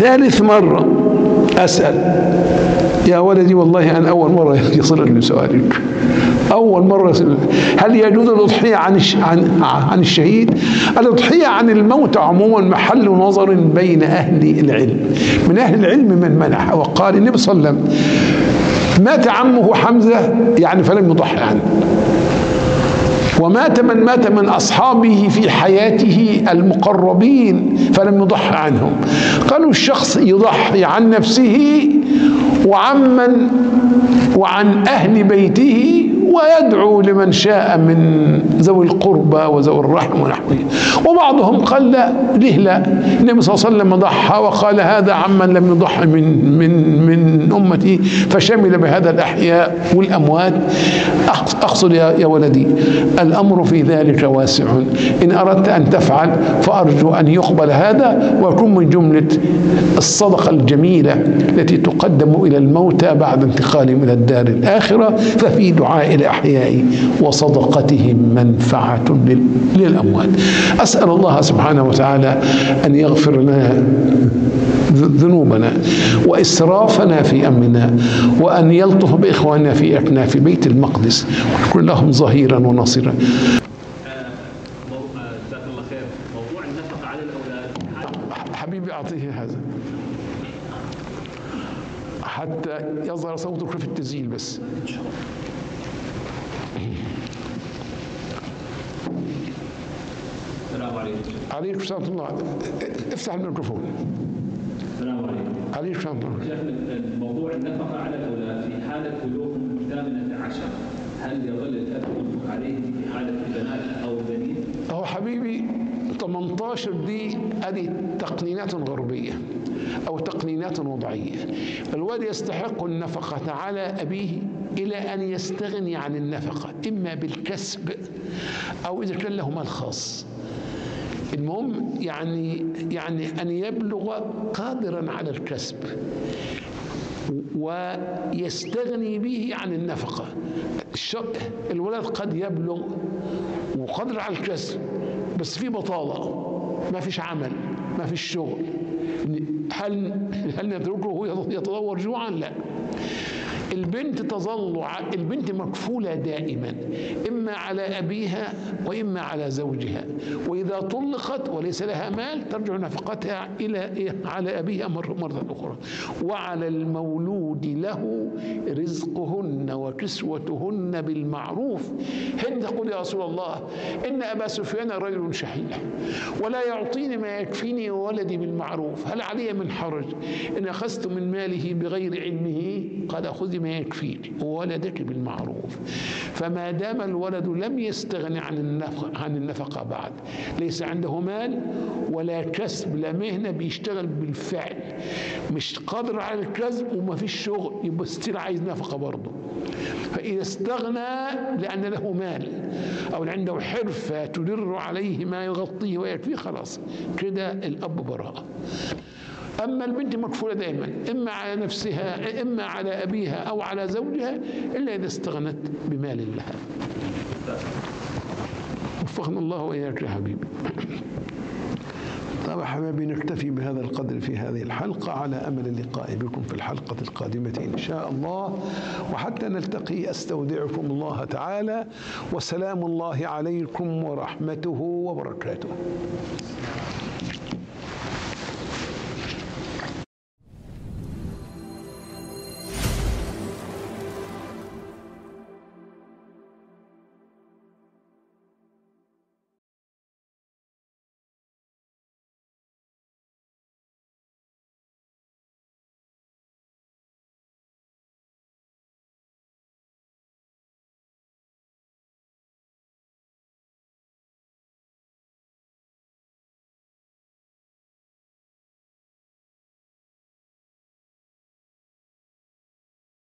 ثالث مرة أسأل: يا ولدي والله أنا أول مرة يصلني سؤالك، أول مرة يصلني، هل يجوز الأضحية عن الشهيد؟ الأضحية عن الموت عموما محل نظر بين أهل العلم. من أهل العلم من منح وقال النبي صلى الله عليه وسلم: مات عمه حمزة يعني فلم يضحي عنه، ومات من مات من أصحابه في حياته المقربين فلم يضحي عنهم. قالوا الشخص يضحي عن نفسه وعن أهل بيته، ويدعو لمن شاء من ذوي القربى وذوي الرحم ونحوه. وبعضهم قال لا، ليه لا؟ النبي صلى الله عليه وسلم ضحى وقال: هذا عمن لم يضحي من أمتي، فشمل بهذا الأحياء والأموات. أقصد يا ولدي الأمر في ذلك واسع، إن أردت أن تفعل فأرجو أن يقبل هذا ويكون من جملة الصدقة الجميلة التي تقدم إلى الموتى بعد انتقالهم إلى الدار الآخرة، ففي دعاء الأحياء وصدقتهم منفعة للأموات. أسأل الله سبحانه وتعالى أن يغفر لنا ذنوبنا وإسرافنا في أمرنا، وأن يلطف بإخواننا في أكناف بيت المقدس ويكون لهم ظهيرا ونصيرا. جزاك الله خير. موضوع النفقة على الأولاد حبيبي أعطيه هذا حتى يظهر صوتك في التسجيل بس. السلام عليكم. عليكم السلام ورحمة الله. افتح الميكروفون. السلام عليكم. عليكم السلام ورحمة الله. شيخنا، موضوع النفقة على الأولاد في حالة بلوغهم 18، هل يظل الأب ينفق عليهم في حالة البنات أو البنين؟ هو حبيبي 18 دي هذه تقنينات غربية أو تقنينات وضعية. الولد يستحق النفقة على أبيه إلى أن يستغني عن النفقة، إما بالكسب أو إذا كان له مال خاص. المهم يعني أن يبلغ قادرا على الكسب ويستغني به عن النفقة. الولد قد يبلغ وقادر على الكسب بس في بطالة، ما فيش عمل، ما فيش شغل. هل نتركه وهو يتضور جوعا؟ لا. البنت مكفولة دائما إما على أبيها وإما على زوجها، وإذا طلقت وليس لها مال ترجع نفقتها على أبيها مرة أخرى. وعلى المولود له رزقهن وكسوتهن بالمعروف. هند تقول: يا رسول الله، إن أبا سفيان رجل شحيح ولا يعطيني ما يكفيني وولدي بالمعروف، هل علي من حرج إن أخذت من ماله بغير علمه؟ قال: خذي ما يكفيك وولدك بالمعروف. فما دام الولد لم يستغن عن النفقة بعد، ليس عنده مال ولا كسب، لا مهنة بيشتغل بالفعل، مش قادر على الكسب وما فيش شغل، يبقى ستيل عايز نفقة برضه. فإذا استغنى لأن له مال أو عنده حرفة تدر عليه ما يغطيه ويكفيه، خلاص كده الأب براءة. أما البنت مكفولة دائما إما على نفسها إما على أبيها أو على زوجها، إلا إذا استغنت بمال لها. وفقنا الله وإياك يا حبيبي. طبعا حبيبي نكتفي بهذا القدر في هذه الحلقة، على أمل اللقاء بكم في الحلقة القادمة إن شاء الله. وحتى نلتقي أستودعكم الله تعالى، وسلام الله عليكم ورحمته وبركاته.